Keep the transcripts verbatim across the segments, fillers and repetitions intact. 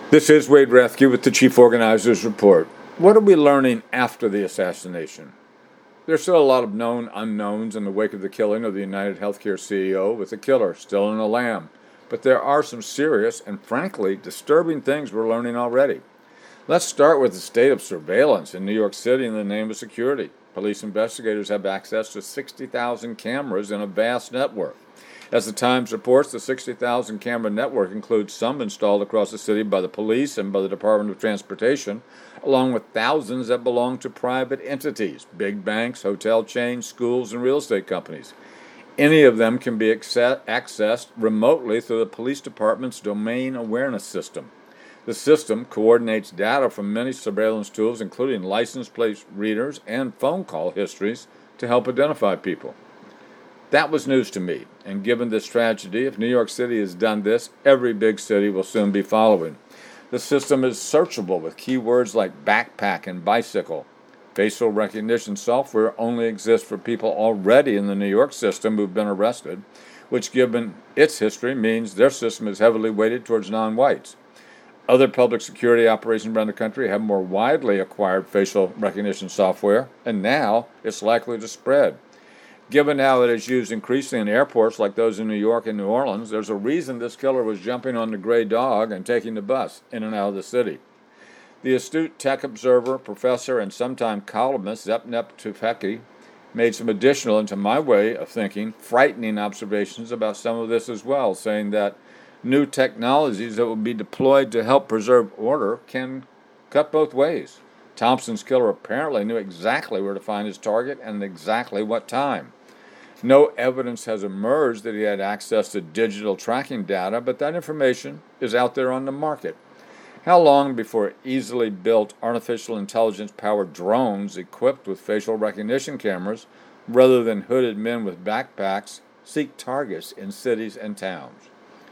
This is Wade Rathke with the Chief Organizers Report. What are we learning after the assassination? There's still a lot of known unknowns in the wake of the killing of the United Healthcare C E O, with the killer still in a lamb. But there are some serious and frankly disturbing things we're learning already. Let's start with the state of surveillance in New York City in the name of security. Police investigators have access to sixty thousand cameras in a vast network. As the Times reports, the sixty thousand camera network includes some installed across the city by the police and by the Department of Transportation, along with thousands that belong to private entities, big banks, hotel chains, schools, and real estate companies. Any of them can be accessed remotely through the police department's domain awareness system. The system coordinates data from many surveillance tools, including license plate readers and phone call histories, to help identify people. That was news to me, and given this tragedy, if New York City has done this, every big city will soon be following. The system is searchable with keywords like backpack and bicycle. Facial recognition software only exists for people already in the New York system who've been arrested, which, given its history, means their system is heavily weighted towards non-whites. Other public security operations around the country have more widely acquired facial recognition software, and now it's likely to spread. Given how it is used increasingly in airports like those in New York and New Orleans, there's a reason this killer was jumping on the gray dog and taking the bus in and out of the city. The astute tech observer, professor, and sometime columnist Zepnep Tufekci made some additional, and to my way of thinking, frightening observations about some of this as well, saying that new technologies that will be deployed to help preserve order can cut both ways. Thompson's killer apparently knew exactly where to find his target and exactly what time. No evidence has emerged that he had access to digital tracking data, but that information is out there on the market. How long before easily built artificial intelligence-powered drones equipped with facial recognition cameras, rather than hooded men with backpacks, seek targets in cities and towns?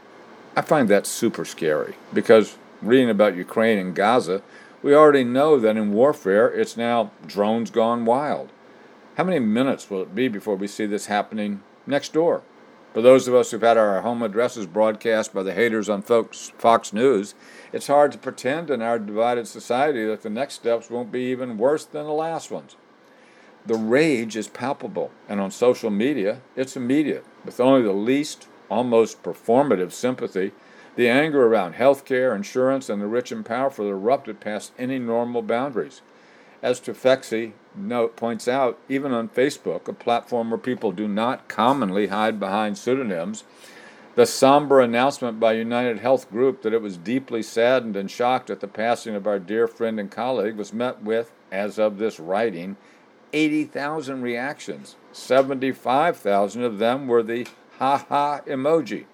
I find that super scary, because reading about Ukraine and Gaza, we already know that in warfare, it's now drones gone wild. How many minutes will it be before we see this happening next door? For those of us who've had our home addresses broadcast by the haters on Fox, Fox News, it's hard to pretend in our divided society that the next steps won't be even worse than the last ones. The rage is palpable, and on social media, it's immediate, with only the least, almost performative sympathy. The anger around healthcare, insurance, and the rich and powerful erupted past any normal boundaries. As Tufekci note points out, even on Facebook, a platform where people do not commonly hide behind pseudonyms, the somber announcement by United Health Group that it was deeply saddened and shocked at the passing of our dear friend and colleague was met with, as of this writing, eighty thousand reactions. seventy-five thousand of them were the ha-ha emoji.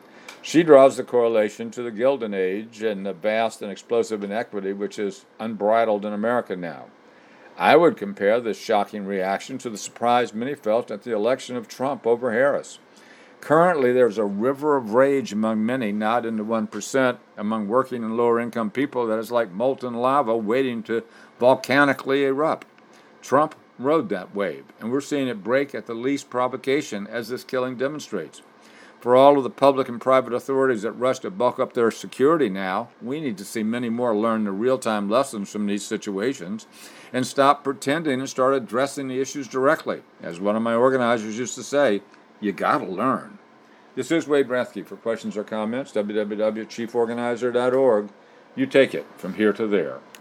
She draws the correlation to the Gilded Age and the vast and explosive inequity which is unbridled in America now. I would compare this shocking reaction to the surprise many felt at the election of Trump over Harris. Currently, there's a river of rage among many, not in the one percent, among working and lower-income people that is like molten lava waiting to volcanically erupt. Trump rode that wave, and we're seeing it break at the least provocation, as this killing demonstrates. For all of the public and private authorities that rush to bulk up their security now, we need to see many more learn the real-time lessons from these situations and stop pretending and start addressing the issues directly. As one of my organizers used to say, you gotta learn. This is Wade Rathke. For questions or comments, w w w dot chief organizer dot org. You take it from here to there.